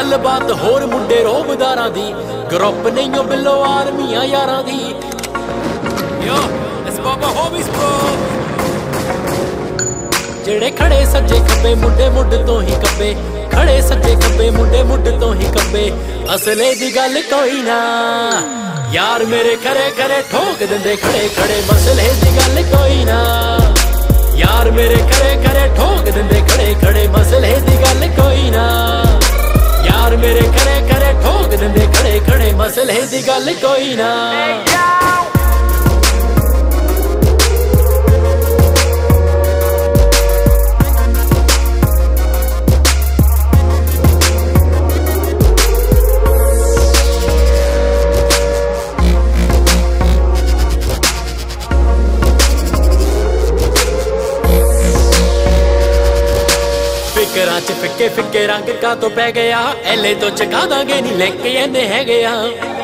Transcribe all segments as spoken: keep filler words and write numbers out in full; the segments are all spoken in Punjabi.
ਗੱਲਬਾਤ ਹੋਰ ਮੁੰਡੇ ਰੋਬਦਾਰਾਂ ਦੀ, ਗਰੁੱਪ ਨਹੀਂ ਓ ਬਿੱਲੋ ਆਰਮੀਆਂ ਯਾਰਾਂ ਦੀ। ਯੋ ਇਸ ਬਾਬਾ ਹੋਬੀਸ ਬ੍ਰੋ, ਜਿਹੜੇ ਖੜੇ ਸੱਜੇ ਖੱਬੇ ਮੁੰਡੇ ਮੁੱਢ ਤੋਂ ਹੀ ਕੱਬੇ, ਖੜੇ ਸੱਜੇ ਖੱਬੇ ਮੁੰਡੇ ਮੁੱਢ ਤੋਂ ਹੀ ਕੱਬੇ। ਅਸਲੇ ਦੀ ਗੱਲ ਕੋਈ ਨਾ ਯਾਰ ਮੇਰੇ ਖਰੇ ਖਰੇ ਠੋਕ ਦਿੰਦੇ ਖੜੇ ਖੜੇ, ਮਸਲੇ ਦੀ ਗੱਲ ਕੋਈ ਨਾ ਯਾਰ ਮੇਰੇ ਖਰੇ ਖਰੇ ਠੋਕ ਦਿੰਦੇ ਖੜੇ ਖੜੇ, ਮਸਲੇ ਦੀ ਗੱਲ ਕੋਈ ਨਾ ਯਾਰ ਮੇਰੇ ਖਰੇ ਖਰੇ ਠੋਕ ਦਿੰਦੇ ਖੜੇ ਖੜੇ, ਮਸਲੇ ਦੀ ਗੱਲ ਕੋਈ ਨਾ। ਫਿਕਰਾਂ ਚ ਫਿੱਕੇ ਫਿੱਕੇ ਰੰਗ ਕਾ ਤੋਂ ਪੈ ਗਿਆ, ਐਲੇ ਤੋਂ ਚਕਾ ਦਾਂਗੇ ਨੀ ਲੈ ਕੇ ਇਹਨੇ ਹੈਗੇ ਆ।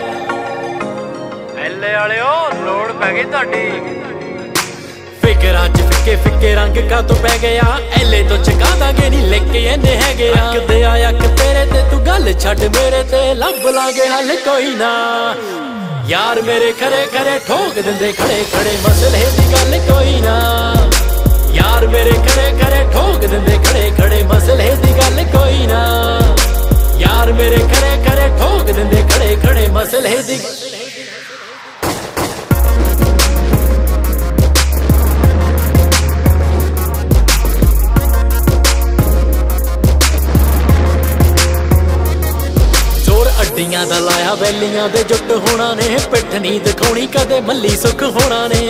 ਐਲੇ ਵਾਲਿਓ ਲੋੜ ਪੈ ਗਈ ਤੁਹਾਡੀ। ਫਿਕਰਾਂ ਚ ਫਿੱਕੇ ਫਿੱਕੇ ਰੰਗ ਕਾ ਤੋਂ ਪੈ ਗਿਆ, ਐਲੇ ਤੋਂ ਚਕਾ ਦਾਂਗੇ ਨੀ ਲੈ ਕੇ ਇਹਨੇ ਹੈਗੇ ਆ। ਅੱਕਦੇ ਆ ਅੱਕ ਤੇਰੇ ਤੇ ਤੂੰ ਗੱਲ ਛੱਡ ਮੇਰੇ ਤੇ, ਲੱਭ ਲਾਂਗੇ ਹੱਲ ਕੋਈ ਨਾ ਯਾਰ ਮੇਰੇ ਖਰੇ ਖਰੇ ਠੋਕ ਦਿੰਦੇ ਖੜੇ ਖੜੇ, ਮਸਲੇ ਦੀ ਗੱਲ ਕੋਈ ਨਾ ਯਾਰ ਮੇਰੇ ਖਰੇ ਖਰੇ ਠੋਕ ਦਿੰਦੇ ਖੜੇ ਖੜੇ, ਮਸਲੇ ਦੀ ਗੱਲ ਕੋਈ ਨਾ ਯਾਰ ਮੇਰੇ ਖਰੇ ਖਰੇ ਠੋਕ ਦਿੰਦੇ ਖੜੇ ਖੜੇ, ਮਸਲੇ ਦੀ। ਜ਼ੋਰ ਅੱਡੀਆਂ ਦਾ ਲਾਇਆ ਵੈਲੀਆਂ ਦੇ ਜੁੱਟ ਹੋਣਾ ਨੇ, ਪਿੱਠ ਨਹੀਂ ਦਿਖਾਉਣੀ ਕਦੇ ਮੱਲੀ ਸੁੱਖ ਹੋਣਾ ਨੇ।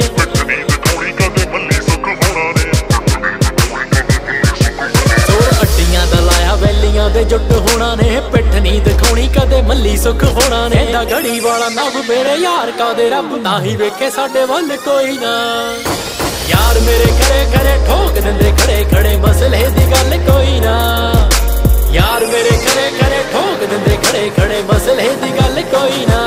ਵੈਲੀਆਂ ਦੇ ਜੁੱਟ ਹੋਣਾ ਨੇ, ਪਿੱਠ ਨਹੀਂ ਦਿਖਾਉਣੀ ਕਦੇ ਮੱਲੀ ਸੁੱਖ ਹੋਣਾ ਨੇ। ਐਡਾ ਗੜੀ ਵਾਲਾ ਨਵ ਮੇਰੇ ਯਾਰ ਕਾਦੇ ਰੱਬ, ਤਾਂ ਹੀ ਵੇਖੇ ਸਾਡੇ ਵੱਲ ਕੋਈ ਨਾ ਯਾਰ ਮੇਰੇ ਖਰੇ ਖਰੇ ਠੋਕ ਦਿੰਦੇ ਖੜੇ ਖੜੇ, ਮਸਲੇ ਦੀ ਗੱਲ ਕੋਈ ਨਾ ਯਾਰ ਮੇਰੇ ਖਰੇ ਖਰੇ ਠੋਕ ਦਿੰਦੇ ਖੜੇ ਖੜੇ, ਮਸਲੇ ਦੀ ਗੱਲ ਕੋਈ ਨਾ।